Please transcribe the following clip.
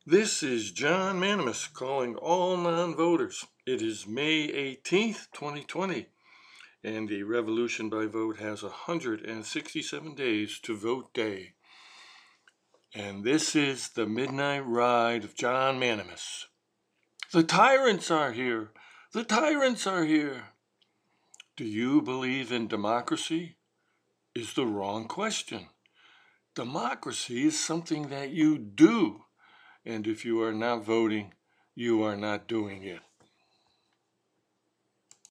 This is John Manimus calling all non-voters. It is May 18th, 2020, and the Revolution by Vote has 167 days to vote day. And this is the Midnight Ride of John Manimus. The tyrants are here! The tyrants are here! Do you believe in democracy? Is the wrong question. Democracy is something that you do. And if you are not voting, you are not doing it.